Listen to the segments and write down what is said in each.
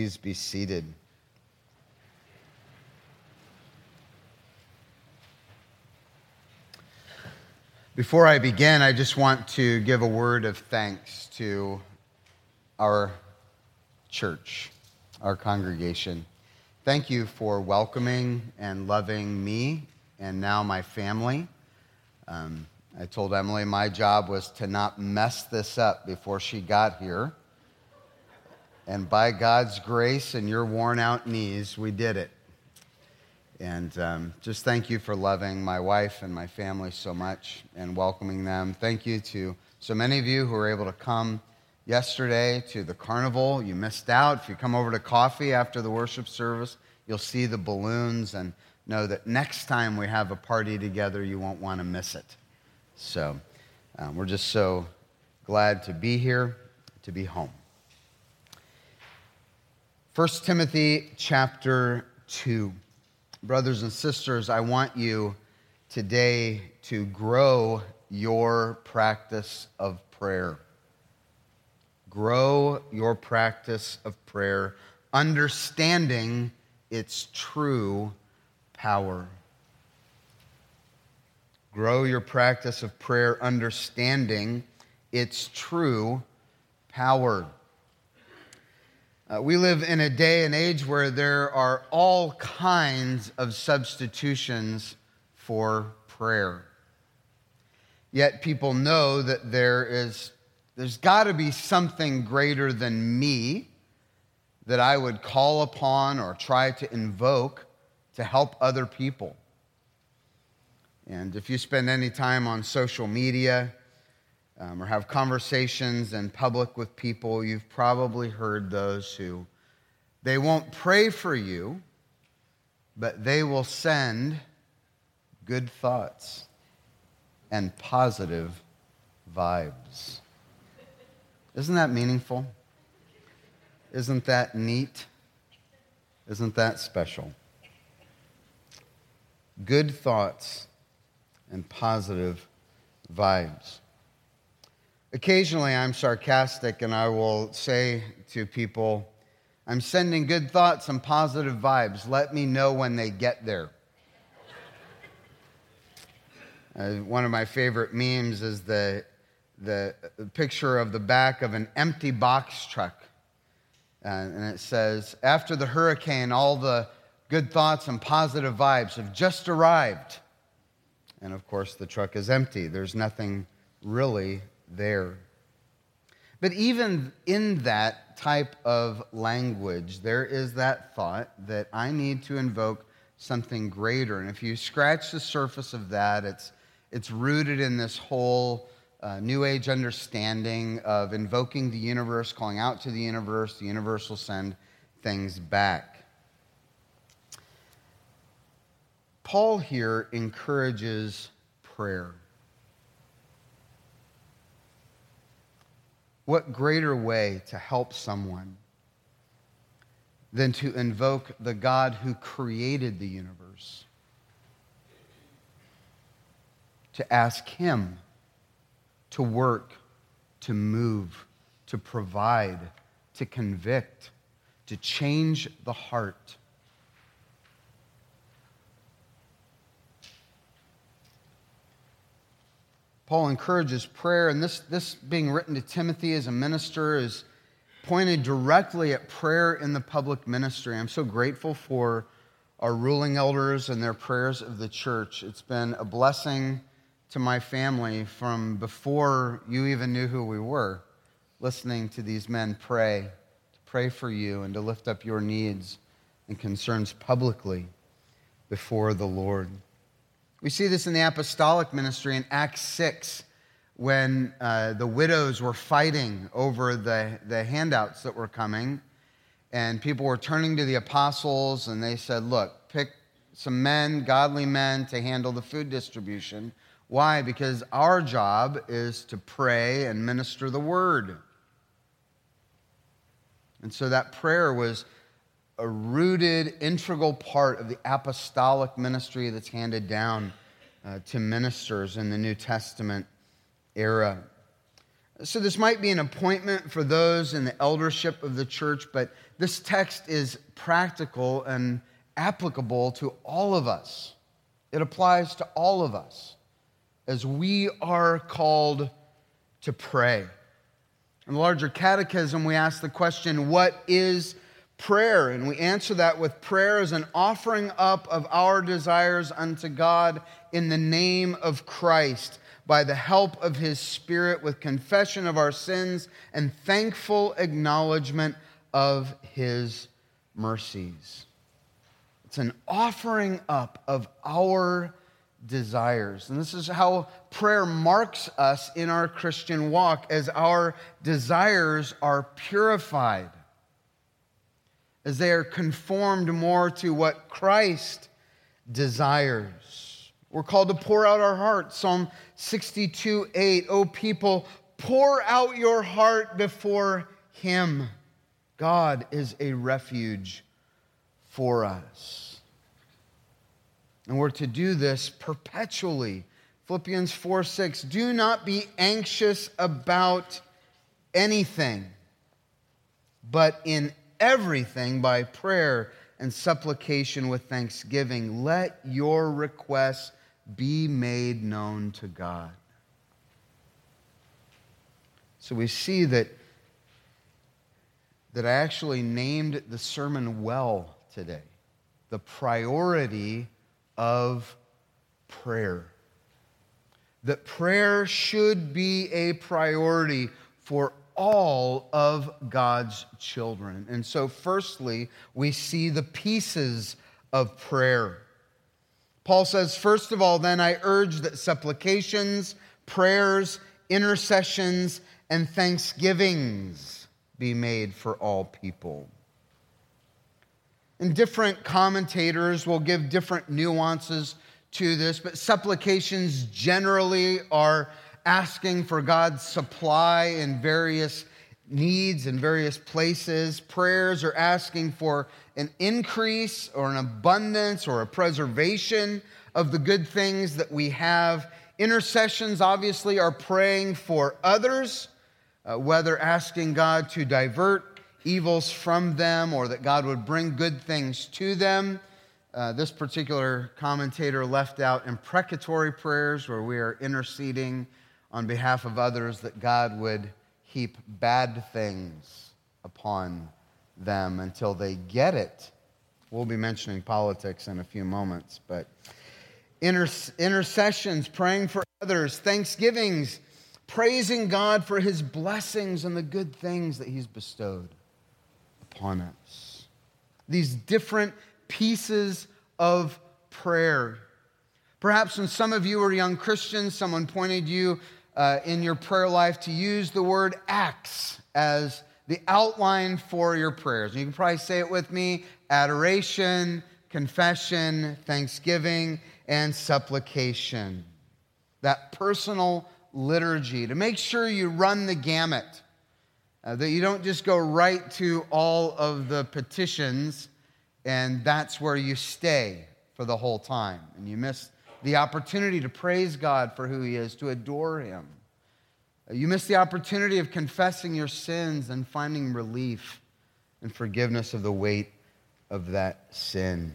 Please be seated. Before I begin, I just want to give a word of thanks to our church, our congregation. Thank you for welcoming and loving me and now my family. I told Emily my job was to not mess this up before she got here. And by God's grace and your worn-out knees, we did it. And just thank you for loving my wife and my family so much and welcoming them. Thank you to so many of you who were able to come yesterday to the carnival. You missed out. If you come over to coffee after the worship service, you'll see the balloons and know that next time we have a party together, you won't want to miss it. So we're just so glad to be here, to be home. 1 Timothy chapter 2. Brothers and sisters, I want you today to grow your practice of prayer. Grow your practice of prayer, understanding its true power. Grow your practice of prayer, understanding its true power. We live in a day and age where there are all kinds of substitutions for prayer. Yet people know that there's got to be something greater than me that I would call upon or try to invoke to help other people. And if you spend any time on social media, or have conversations in public with people, you've probably heard those who, they won't pray for you, but they will send good thoughts and positive vibes. Isn't that meaningful? Isn't that neat? Isn't that special? Good thoughts and positive vibes. Occasionally, I'm sarcastic and I will say to people, I'm sending good thoughts and positive vibes. Let me know when they get there. One of my favorite memes is the picture of the back of an empty box truck. And it says, after the hurricane, all the good thoughts and positive vibes have just arrived. And of course, the truck is empty. There's nothing really there. But even in that type of language, there is that thought that I need to invoke something greater. And if you scratch the surface of that, it's rooted in this whole New Age understanding of invoking the universe, calling out to the universe will send things back. Paul here encourages prayer. What greater way to help someone than to invoke the God who created the universe? To ask Him to work, to move, to provide, to convict, to change the heart. Paul encourages prayer, and this being written to Timothy as a minister is pointed directly at prayer in the public ministry. I'm so grateful for our ruling elders and their prayers of the church. It's been a blessing to my family from before you even knew who we were, listening to these men pray, to pray for you and to lift up your needs and concerns publicly before the Lord. We see this in the apostolic ministry in Acts 6 when the widows were fighting over the handouts that were coming, and people were turning to the apostles and they said, look, pick some men, godly men, to handle the food distribution. Why? Because our job is to pray and minister the word. And so that prayer was a rooted, integral part of the apostolic ministry that's handed down to ministers in the New Testament era. So this might be an appointment for those in the eldership of the church, but this text is practical and applicable to all of us. It applies to all of us as we are called to pray. In the larger catechism, we ask the question, what is prayer? And we answer that with prayer as an offering up of our desires unto God in the name of Christ, by the help of His Spirit, with confession of our sins and thankful acknowledgement of His mercies. It's an offering up of our desires. And this is how prayer marks us in our Christian walk, as our desires are purified, as they are conformed more to what Christ desires. We're called to pour out our hearts. Psalm 62:8, O people, pour out your heart before Him. God is a refuge for us. And we're to do this perpetually. Philippians 4:6, do not be anxious about anything, but in everything by prayer and supplication with thanksgiving, let your requests be made known to God. So we see that I actually named the sermon well today. The priority of prayer. That prayer should be a priority for all of God's children. And so firstly, we see the pieces of prayer. Paul says, first of all, then I urge that supplications, prayers, intercessions, and thanksgivings be made for all people. And different commentators will give different nuances to this, but supplications generally are asking for God's supply in various needs in various places. Prayers are asking for an increase or an abundance or a preservation of the good things that we have. Intercessions obviously are praying for others, whether asking God to divert evils from them or that God would bring good things to them. This particular commentator left out imprecatory prayers, where we are interceding on behalf of others that God would heap bad things upon them until they get it. We'll be mentioning politics in a few moments, but intercessions, praying for others, thanksgivings, praising God for His blessings and the good things that He's bestowed upon us. These different pieces of prayer. Perhaps when some of you were young Christians, someone pointed you in your prayer life to use the word acts as the outline for your prayers. And you can probably say it with me: adoration, confession, thanksgiving, and supplication. That personal liturgy, to make sure you run the gamut, that you don't just go right to all of the petitions and that's where you stay for the whole time, and you miss the opportunity to praise God for who He is, to adore Him. You miss the opportunity of confessing your sins and finding relief and forgiveness of the weight of that sin.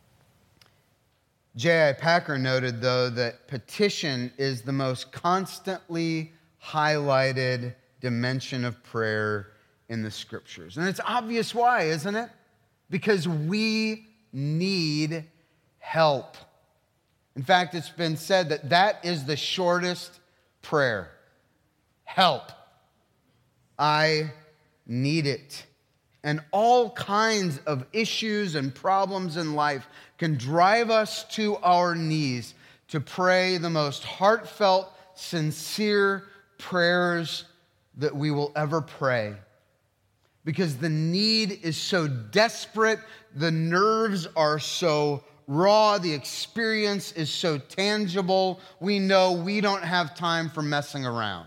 J.I. Packer noted, though, that petition is the most constantly highlighted dimension of prayer in the Scriptures. And it's obvious why, isn't it? Because we need help. In fact, it's been said that that is the shortest prayer. Help. I need it. And all kinds of issues and problems in life can drive us to our knees to pray the most heartfelt, sincere prayers that we will ever pray. Because the need is so desperate, the nerves are so raw, the experience is so tangible, we know we don't have time for messing around.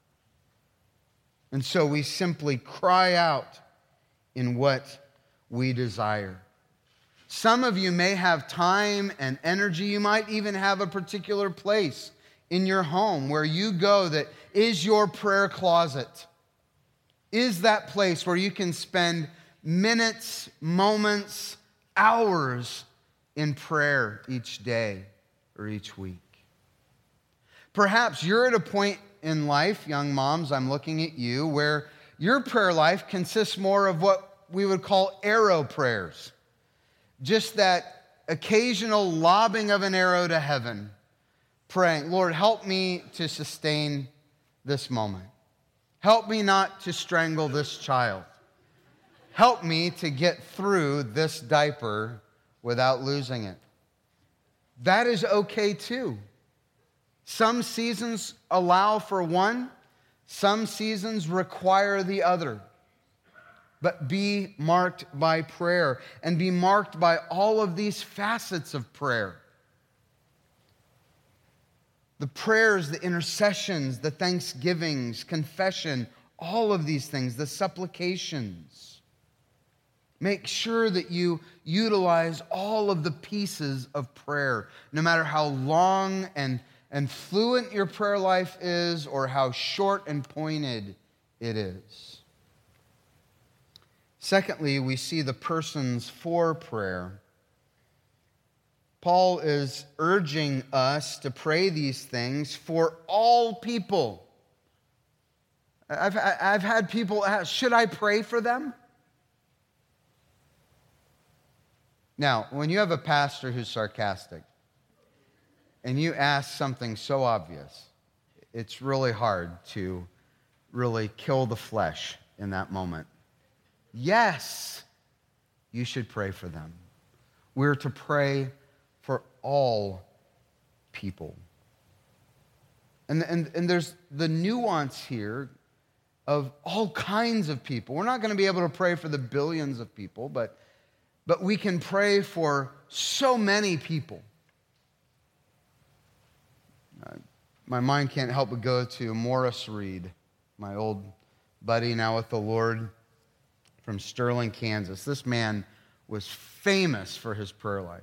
And so we simply cry out in what we desire. Some of you may have time and energy. You might even have a particular place in your home, where you go, that is your prayer closet, is that place where you can spend minutes, moments, hours in prayer each day or each week. Perhaps you're at a point in life, young moms, I'm looking at you, where your prayer life consists more of what we would call arrow prayers. Just that occasional lobbing of an arrow to heaven, praying, Lord, help me to sustain this moment. Help me not to strangle this child. Help me to get through this diaper without losing it. That is okay too. Some seasons allow for one, some seasons require the other. But be marked by prayer and be marked by all of these facets of prayer. The prayers, the intercessions, the thanksgivings, confession, all of these things, the supplications. Make sure that you utilize all of the pieces of prayer, no matter how long and fluent your prayer life is or how short and pointed it is. Secondly, we see the persons for prayer. Paul is urging us to pray these things for all people. I've had people ask, should I pray for them? Now, when you have a pastor who's sarcastic and you ask something so obvious, it's really hard to really kill the flesh in that moment. Yes, you should pray for them. We're to pray for all people. And there's the nuance here of all kinds of people. We're not going to be able to pray for the billions of people, but we can pray for so many people. My mind can't help but go to Morris Reed, my old buddy now with the Lord from Sterling, Kansas. This man was famous for his prayer life.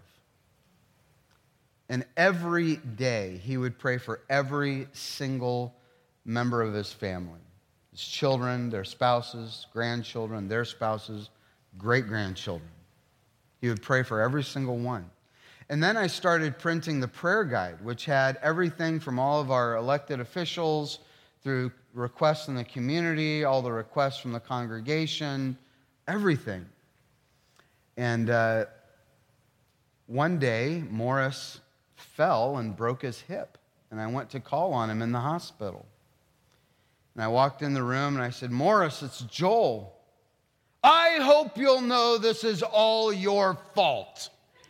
And every day he would pray for every single member of his family. His children, their spouses, grandchildren, their spouses, great-grandchildren. He would pray for every single one. And then I started printing the prayer guide, which had everything from all of our elected officials through requests in the community, all the requests from the congregation, everything. And one day, Morris fell and broke his hip. And I went to call on him in the hospital. And I walked in the room and I said, Morris, it's Joel. I hope you'll know this is all your fault.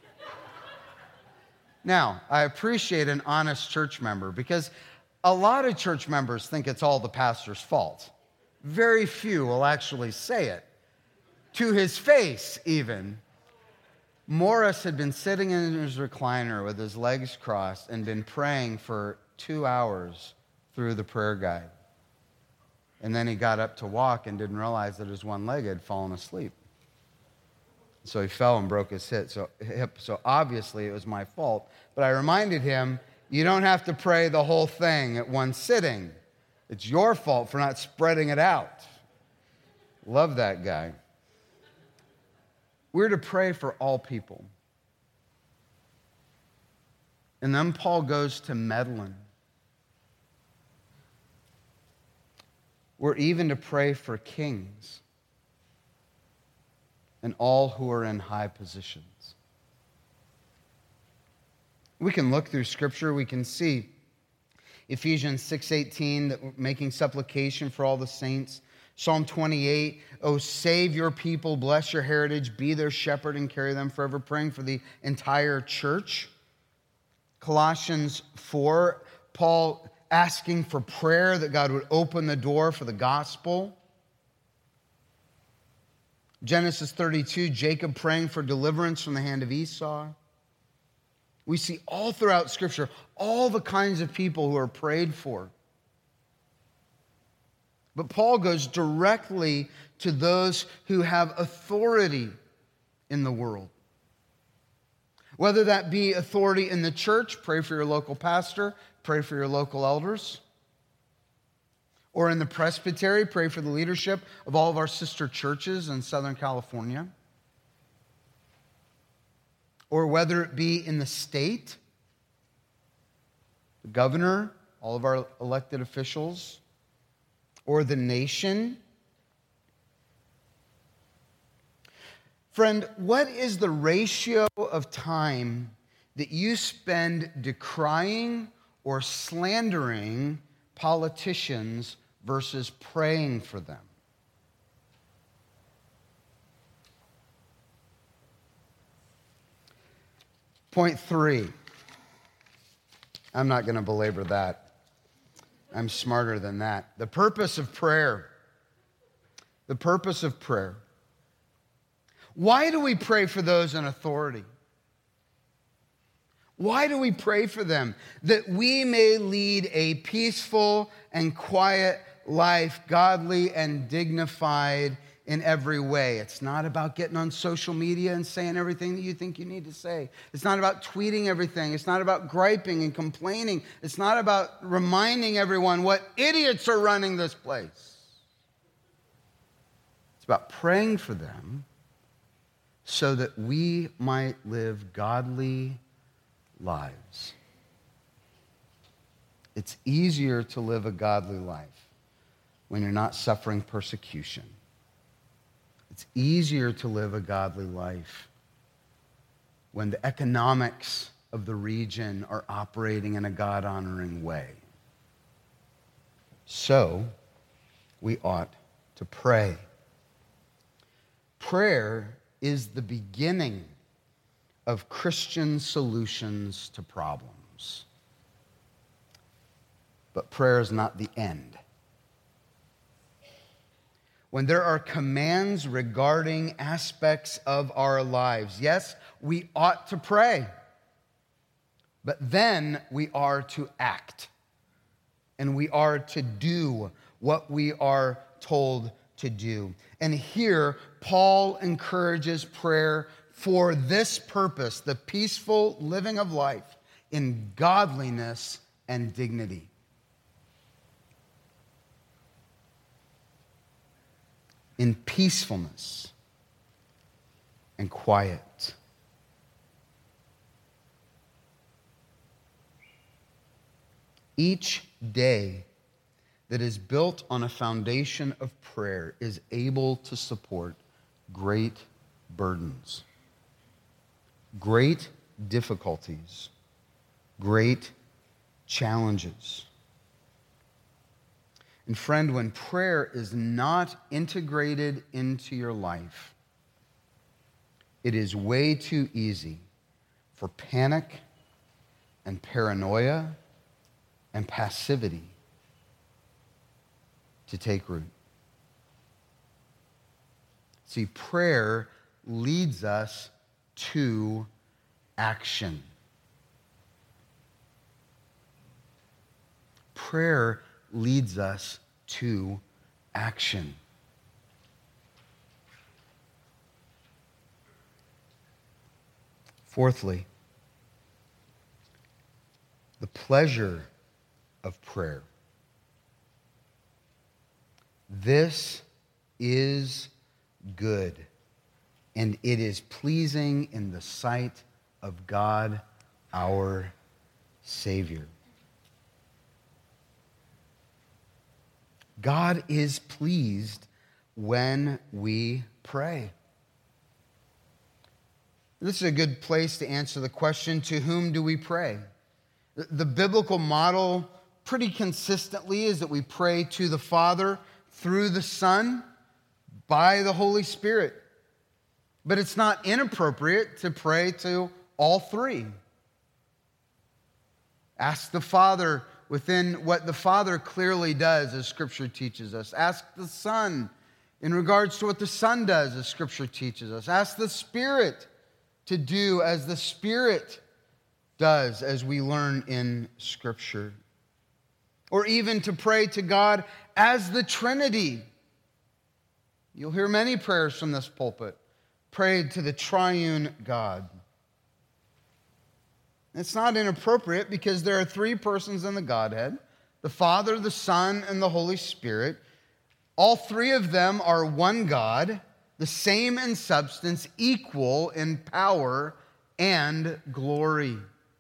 Now, I appreciate an honest church member because a lot of church members think it's all the pastor's fault. Very few will actually say it. To his face, even. Morris had been sitting in his recliner with his legs crossed and been praying for 2 hours through the prayer guide. And then he got up to walk and didn't realize that his one leg had fallen asleep. So he fell and broke his hip. So obviously it was my fault. But I reminded him, you don't have to pray the whole thing at one sitting. It's your fault for not spreading it out. Love that guy. We're to pray for all people. And then Paul goes to Medlin. We're even to pray for kings and all who are in high positions. We can look through Scripture. We can see Ephesians 6:18, that we're making supplication for all the saints. Psalm 28, oh, save your people, bless your heritage, be their shepherd and carry them forever, praying for the entire church. Colossians 4, Paul asking for prayer that God would open the door for the gospel. Genesis 32, Jacob praying for deliverance from the hand of Esau. We see all throughout Scripture all the kinds of people who are prayed for. But Paul goes directly to those who have authority in the world. Whether that be authority in the church, pray for your local pastor, pray for your local elders. Or in the presbytery, pray for the leadership of all of our sister churches in Southern California. Or whether it be in the state, the governor, all of our elected officials, or the nation. Friend, what is the ratio of time that you spend decrying or slandering politicians versus praying for them? Point 3. I'm not going to belabor that. I'm smarter than that. The purpose of prayer. The purpose of prayer. Why do we pray for those in authority? Why do we pray for them? That we may lead a peaceful and quiet life, godly and dignified in every way. It's not about getting on social media and saying everything that you think you need to say. It's not about tweeting everything. It's not about griping and complaining. It's not about reminding everyone what idiots are running this place. It's about praying for them so that we might live godly lives. It's easier to live a godly life when you're not suffering persecution. It's easier to live a godly life when the economics of the region are operating in a God-honoring way. So, we ought to pray. Prayer is the beginning of Christian solutions to problems. But prayer is not the end. When there are commands regarding aspects of our lives, yes, we ought to pray. But then we are to act. And we are to do what we are told to do. And here, Paul encourages prayer for this purpose, the peaceful living of life in godliness and dignity. In peacefulness and quiet. Each day that is built on a foundation of prayer is able to support great burdens, great difficulties, great challenges. And friend, when prayer is not integrated into your life, it is way too easy for panic and paranoia and passivity to take root. See, prayer leads us to action. Prayer leads us to action. Fourthly, the pleasure of prayer. This is good, and it is pleasing in the sight of God, our Savior. God is pleased when we pray. This is a good place to answer the question, to whom do we pray? The biblical model pretty consistently is that we pray to the Father through the Son by the Holy Spirit. But it's not inappropriate to pray to all three. Ask the Father within what the Father clearly does, as Scripture teaches us. Ask the Son in regards to what the Son does, as Scripture teaches us. Ask the Spirit to do as the Spirit does, as we learn in Scripture. Or even to pray to God as the Trinity. You'll hear many prayers from this pulpit prayed to the triune God. It's not inappropriate because there are three persons in the Godhead, the Father, the Son, and the Holy Spirit. All three of them are one God, the same in substance, equal in power and glory.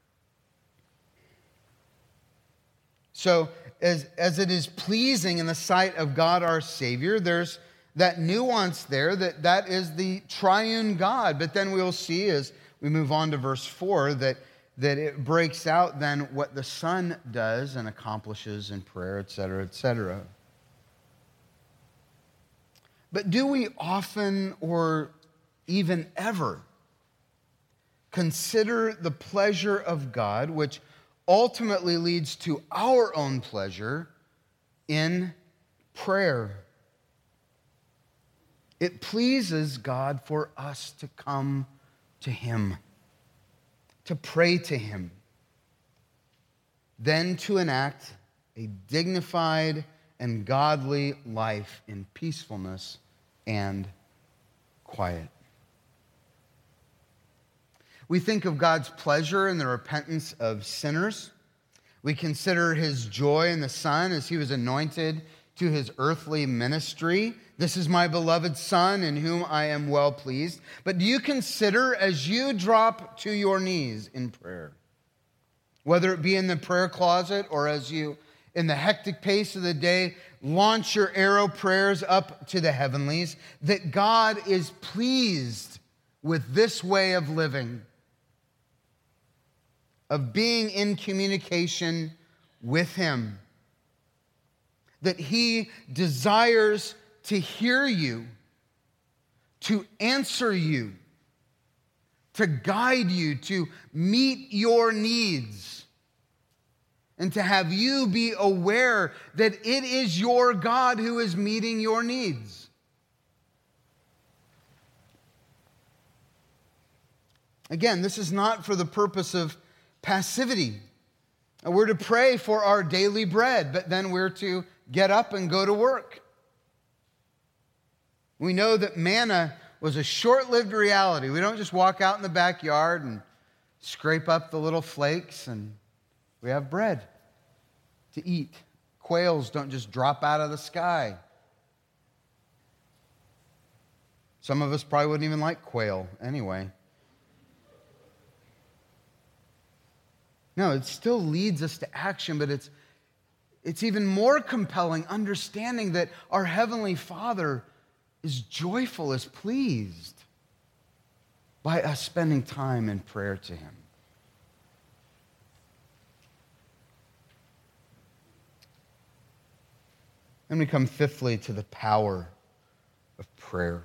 So, as it is pleasing in the sight of God our Savior, there's that nuance there that is the triune God. But then we'll see as we move on to verse 4 that it breaks out then what the Son does and accomplishes in prayer, etc., etc. But do we often or even ever consider the pleasure of God, which ultimately leads to our own pleasure, in prayer? It pleases God for us to come to Him, to pray to Him, then to enact a dignified and godly life in peacefulness and quiet. We think of God's pleasure in the repentance of sinners. We consider His joy in the Son as He was anointed to His earthly ministry. This is my beloved Son in whom I am well pleased. But do you consider as you drop to your knees in prayer, whether it be in the prayer closet or as you, in the hectic pace of the day, launch your arrow prayers up to the heavenlies, that God is pleased with this way of living, of being in communication with Him, that He desires to hear you, to answer you, to guide you, to meet your needs, and to have you be aware that it is your God who is meeting your needs. Again, this is not for the purpose of passivity. We're to pray for our daily bread, but then we're to get up and go to work. We know that manna was a short-lived reality. We don't just walk out in the backyard and scrape up the little flakes and we have bread to eat. Quails don't just drop out of the sky. Some of us probably wouldn't even like quail anyway. No, it still leads us to action, but it's even more compelling understanding that our Heavenly Father is joyful, is pleased by us spending time in prayer to Him. Then we come fifthly to the power of prayer.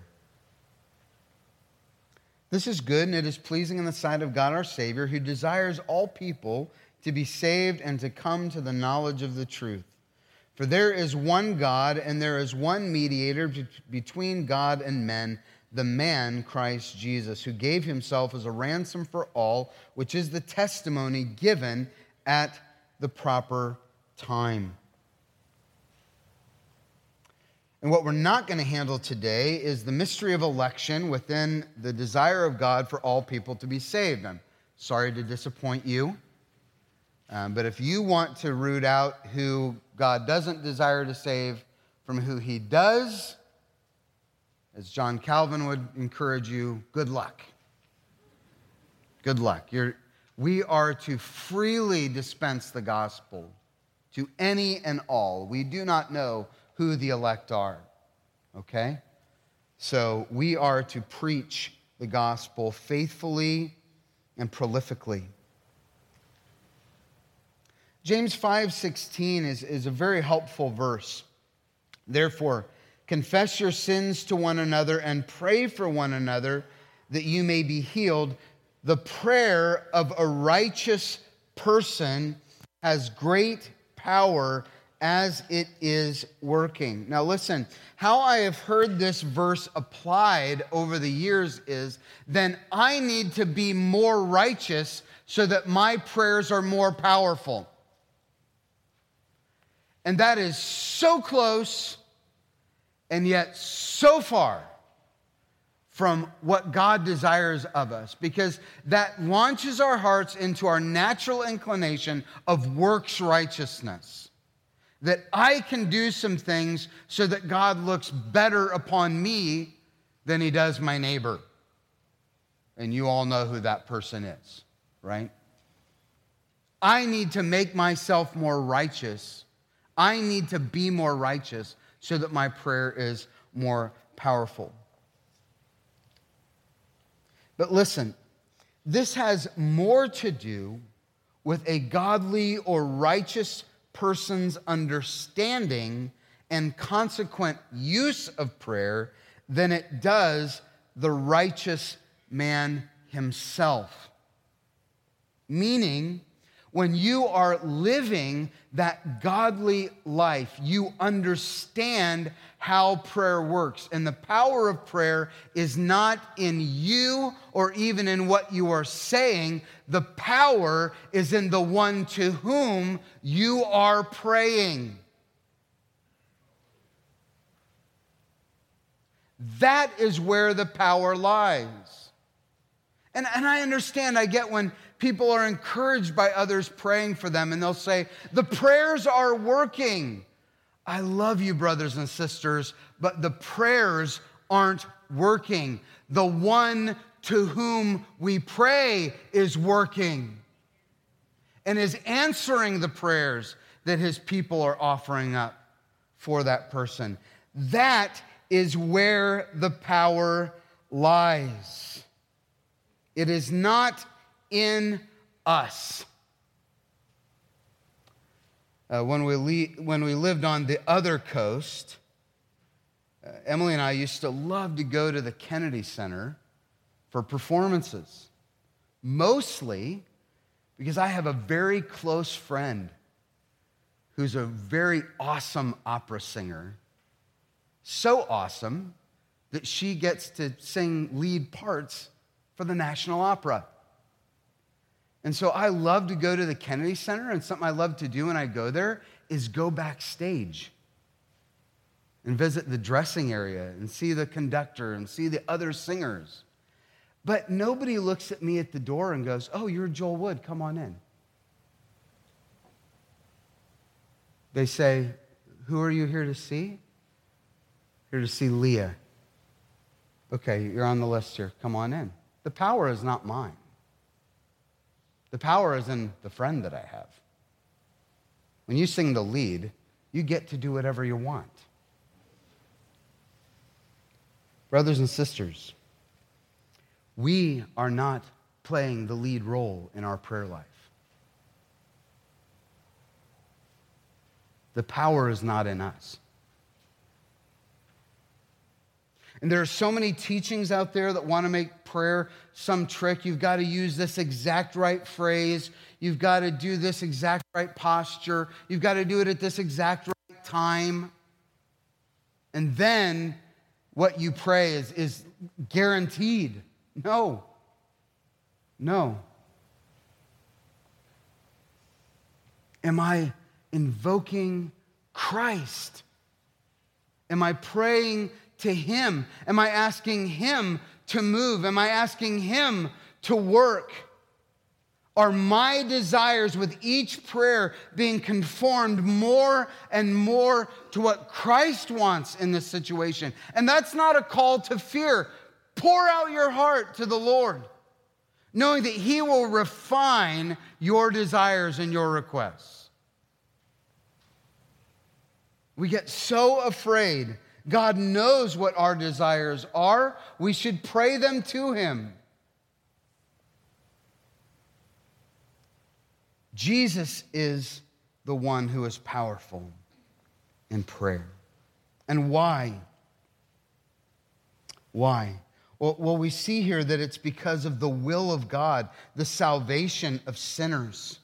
This is good, and it is pleasing in the sight of God our Savior, who desires all people to be saved and to come to the knowledge of the truth. For there is one God, and there is one mediator between God and men, the man Christ Jesus, who gave Himself as a ransom for all, which is the testimony given at the proper time. And what we're not going to handle today is the mystery of election within the desire of God for all people to be saved. I'm sorry to disappoint you. But if you want to root out who God doesn't desire to save from who He does, as John Calvin would encourage you, good luck. Good luck. We are to freely dispense the gospel to any and all. We do not know who the elect are, okay? So we are to preach the gospel faithfully and prolifically. James 5:16 is a very helpful verse. Therefore, confess your sins to one another and pray for one another that you may be healed. The prayer of a righteous person has great power as it is working. Now listen, how I have heard this verse applied over the years is, then I need to be more righteous so that my prayers are more powerful. And that is so close and yet so far from what God desires of us, because that launches our hearts into our natural inclination of works righteousness. That I can do some things so that God looks better upon me than he does my neighbor. And you all know who that person is, right? I need to make myself more righteous. I need to be more righteous so that my prayer is more powerful. But listen, this has more to do with a godly or righteous person's understanding and consequent use of prayer than it does the righteous man himself. Meaning, when you are living that godly life, you understand how prayer works. And the power of prayer is not in you or even in what you are saying. The power is in the one to whom you are praying. That is where the power lies. And I understand, I get when people are encouraged by others praying for them and they'll say, the prayers are working. I love you, brothers and sisters, but the prayers aren't working. The one to whom we pray is working and is answering the prayers that his people are offering up for that person. That is where the power lies. It is not in us. When we lived on the other coast, Emily and I used to love to go to the Kennedy Center for performances. Mostly because I have a very close friend who's a very awesome opera singer. So awesome that she gets to sing lead parts for the National Opera. And so I love to go to the Kennedy Center, and something I love to do when I go there is go backstage and visit the dressing area and see the conductor and see the other singers. But nobody looks at me at the door and goes, oh, you're Joel Wood, come on in. They say, who are you here to see? Here to see Leah. Okay, you're on the list here, come on in. The power is not mine. The power is in the friend that I have. When you sing the lead, you get to do whatever you want. Brothers and sisters, we are not playing the lead role in our prayer life. The power is not in us. And there are so many teachings out there that want to make prayer some trick. You've got to use this exact right phrase. You've got to do this exact right posture. You've got to do it at this exact right time. And then what you pray is guaranteed. No. Am I invoking Christ? Am I praying to him? Am I asking him to move? Am I asking him to work? Are my desires with each prayer being conformed more and more to what Christ wants in this situation? And that's not a call to fear. Pour out your heart to the Lord, knowing that he will refine your desires and your requests. We get so afraid. God knows what our desires are. We should pray them to him. Jesus is the one who is powerful in prayer. And why? Why? Well, we see here that it's because of the will of God, the salvation of sinners.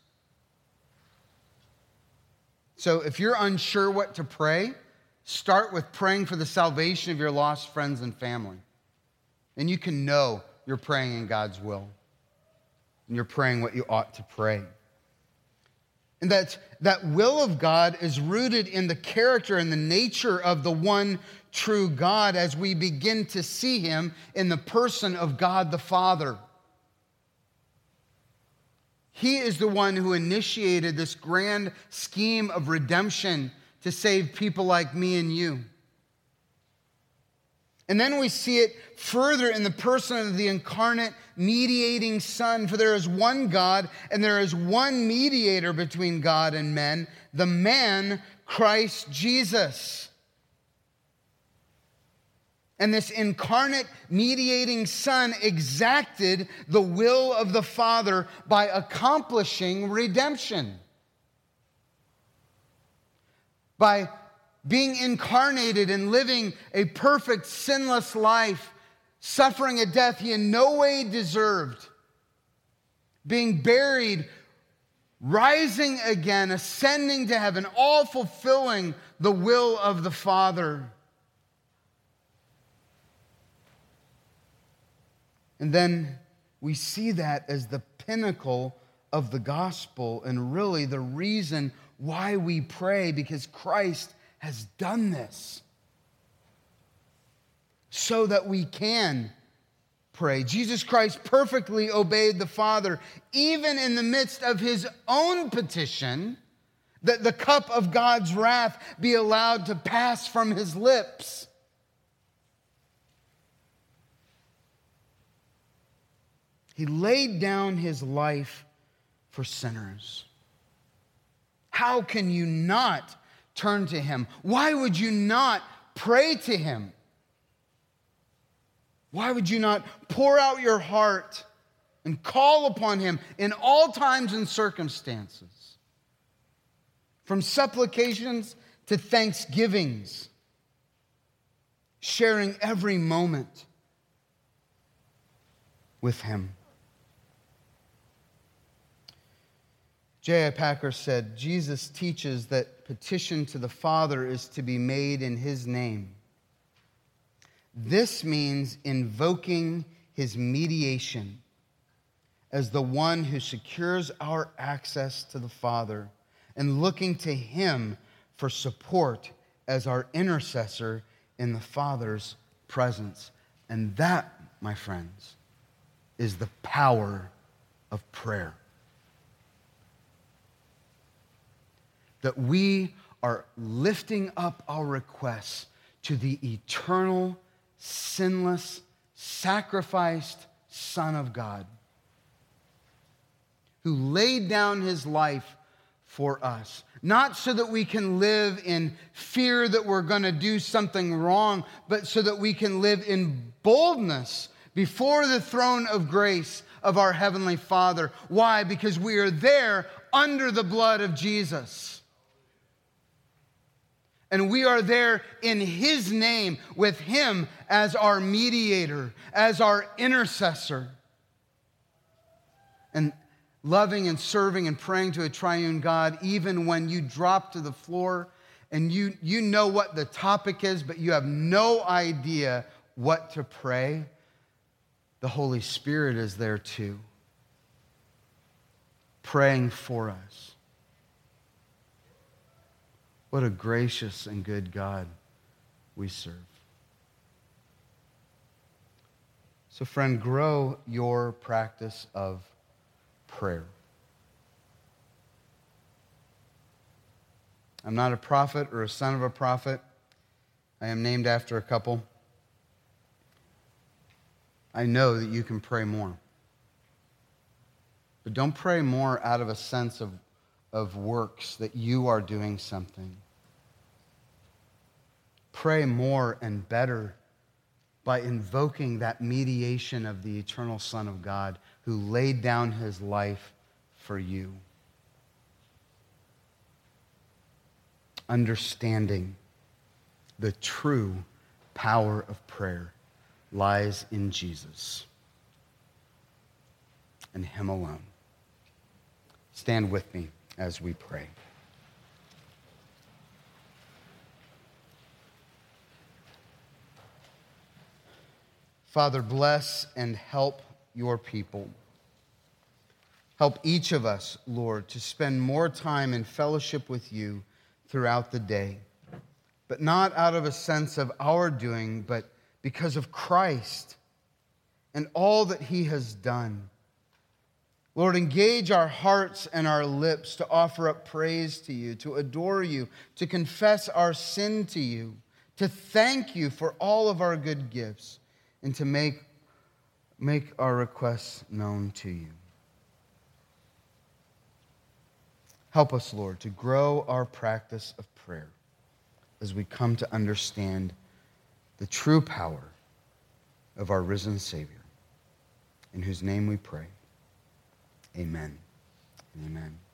So if you're unsure what to pray, start with praying for the salvation of your lost friends and family. And you can know you're praying in God's will. And you're praying what you ought to pray. And that will of God is rooted in the character and the nature of the one true God as we begin to see him in the person of God the Father. He is the one who initiated this grand scheme of redemption to save people like me and you. And then we see it further in the person of the incarnate mediating Son. For there is one God and there is one mediator between God and men, the man Christ Jesus. And this incarnate mediating Son exacted the will of the Father by accomplishing redemption. By being incarnated and living a perfect, sinless life, suffering a death he in no way deserved, being buried, rising again, ascending to heaven, all fulfilling the will of the Father. And then we see that as the pinnacle of the gospel and really the reason why we pray, because Christ has done this so that we can pray. Jesus Christ perfectly obeyed the Father, even in the midst of his own petition that the cup of God's wrath be allowed to pass from his lips. He laid down his life for sinners. How can you not turn to him? Why would you not pray to him? Why would you not pour out your heart and call upon him in all times and circumstances? From supplications to thanksgivings, sharing every moment with him. J.I. Packer said, Jesus teaches that petition to the Father is to be made in his name. This means invoking his mediation as the one who secures our access to the Father and looking to him for support as our intercessor in the Father's presence. And that, my friends, is the power of prayer. That we are lifting up our requests to the eternal, sinless, sacrificed Son of God, who laid down his life for us. Not so that we can live in fear that we're going to do something wrong, but so that we can live in boldness before the throne of grace of our Heavenly Father. Why? Because we are there under the blood of Jesus. And we are there in his name with him as our mediator, as our intercessor. And loving and serving and praying to a triune God, even when you drop to the floor and you know what the topic is, but you have no idea what to pray, the Holy Spirit is there too, praying for us. What a gracious and good God we serve. So, friend, grow your practice of prayer. I'm not a prophet or a son of a prophet. I am named after a couple. I know that you can pray more. But don't pray more out of a sense of works that you are doing something. Pray more and better by invoking that mediation of the eternal Son of God who laid down his life for you. Understanding the true power of prayer lies in Jesus and him alone. Stand with me as we pray. Father, bless and help your people. Help each of us, Lord, to spend more time in fellowship with you throughout the day. but not out of a sense of our doing, but because of Christ and all that he has done. Lord, engage our hearts and our lips to offer up praise to you, to adore you, to confess our sin to you, to thank you for all of our good gifts, and to make our requests known to you. Help us, Lord, to grow our practice of prayer as we come to understand the true power of our risen Savior, in whose name we pray. Amen and amen.